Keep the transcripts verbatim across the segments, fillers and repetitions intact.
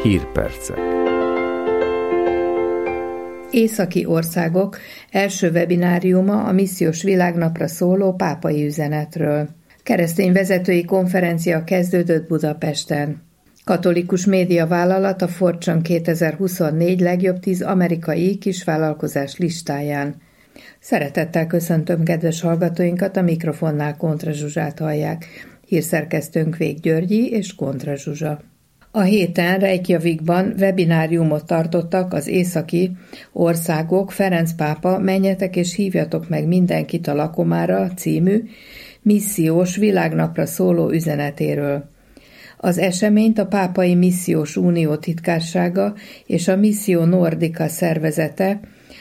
Hírpercek. Északi országok első webináriuma a missziós világnapra szóló pápai üzenetről. Keresztény vezetői konferencia kezdődött Budapesten. Katolikus médiavállalat a Fortune kétezer-huszonnégy legjobb tíz amerikai kisvállalkozás listáján. Szeretettel köszöntöm kedves hallgatóinkat, a mikrofonnál Kontra Zsuzsát hallják. Hírszerkesztőnk Vég Györgyi és Kontra Zsuzsa. A héten Reykjavikban webináriumot tartottak az északi országok Ferenc pápa Menjetek és hívjatok meg mindenkit a lakomára című missziós világnapra szóló üzenetéről. Az eseményt a Pápai Missziós Unió titkársága és a Missio Nordica szervezete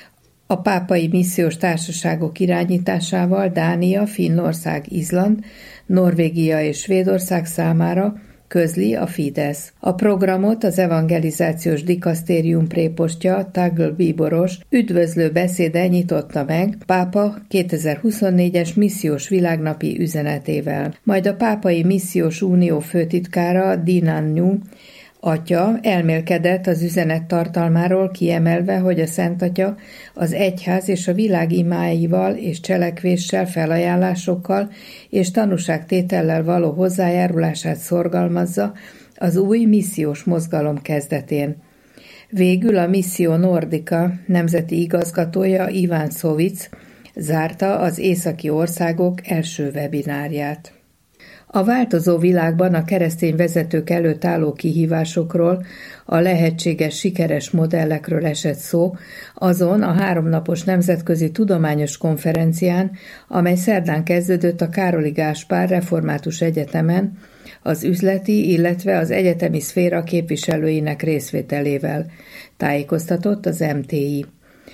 a Pápai Missziós Társaságok irányításával Dánia, Finnország, Izland, Norvégia és Svédország számára közli a Fidesz. A programot az evangelizációs dikasztérium prépostja Tagl Bíboros üdvözlő beszéde nyitotta meg pápa kétezer-huszonnégyes missziós világnapi üzenetével. Majd a Pápai Missziós Unió főtitkára Dinanyu atya elmélkedett az üzenet tartalmáról, kiemelve, hogy a Szent Atya az egyház és a világ imáival és cselekvéssel, felajánlásokkal és tanúságtétellel való hozzájárulását szorgalmazza az új missziós mozgalom kezdetén. Végül a Missio Nordica nemzeti igazgatója Iván Szovic zárta az északi országok első webinárját. A változó világban a keresztény vezetők előtt álló kihívásokról, a lehetséges sikeres modellekről esett szó azon a háromnapos nemzetközi tudományos konferencián, amely szerdán kezdődött a Károli Gáspár Református Egyetemen, az üzleti, illetve az egyetemi szféra képviselőinek részvételével, tájékoztatott az em té i.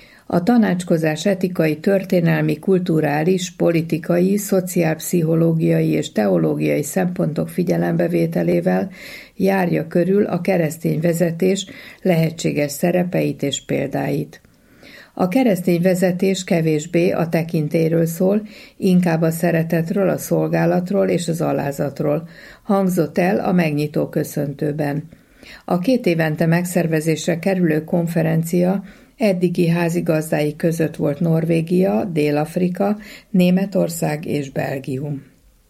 A tanácskozás etikai, történelmi, kulturális, politikai, szociálpszichológiai és teológiai szempontok figyelembevételével járja körül a keresztény vezetés lehetséges szerepeit és példáit. A keresztény vezetés kevésbé a tekintélyről szól, inkább a szeretetről, a szolgálatról és az alázatról, hangzott el a megnyitó köszöntőben. A két évente megszervezésre kerülő konferencia eddigi házigazdái között volt Norvégia, Dél-Afrika, Németország és Belgium.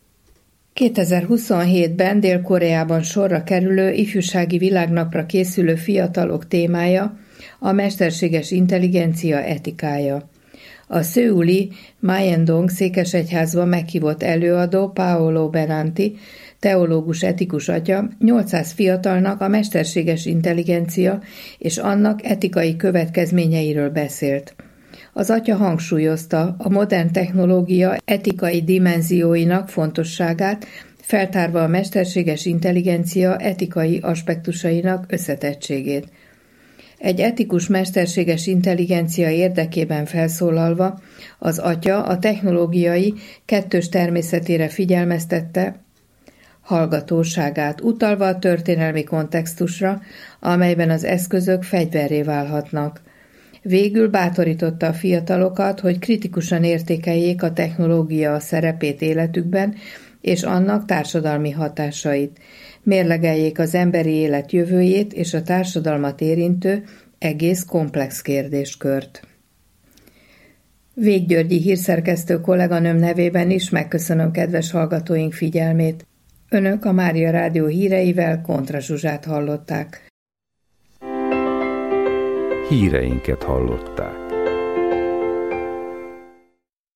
kétezer-huszonhétben Dél-Koreában sorra kerülő ifjúsági világnapra készülő fiatalok témája a mesterséges intelligencia etikája. A szöuli Myeongdong székesegyházban meghívott előadó Paolo Benanti, teológus etikus atya nyolcszáz fiatalnak a mesterséges intelligencia és annak etikai következményeiről beszélt. Az atya hangsúlyozta a modern technológia etikai dimenzióinak fontosságát, feltárva a mesterséges intelligencia etikai aspektusainak összetettségét. Egy etikus mesterséges intelligencia érdekében felszólalva az atya a technológiai kettős természetére figyelmeztette hallgatóságát, utalva a történelmi kontextusra, amelyben az eszközök fegyverré válhatnak. Végül bátorította a fiatalokat, hogy kritikusan értékeljék a technológia szerepét életükben és annak társadalmi hatásait. Mérlegeljék az emberi élet jövőjét és a társadalmat érintő egész komplex kérdéskört. Vég Györgyi hírszerkesztő kolléganőm nevében is megköszönöm kedves hallgatóink figyelmét. Önök a Mária Rádió híreivel Kontra Zsuzsát hallották. Híreinket hallották.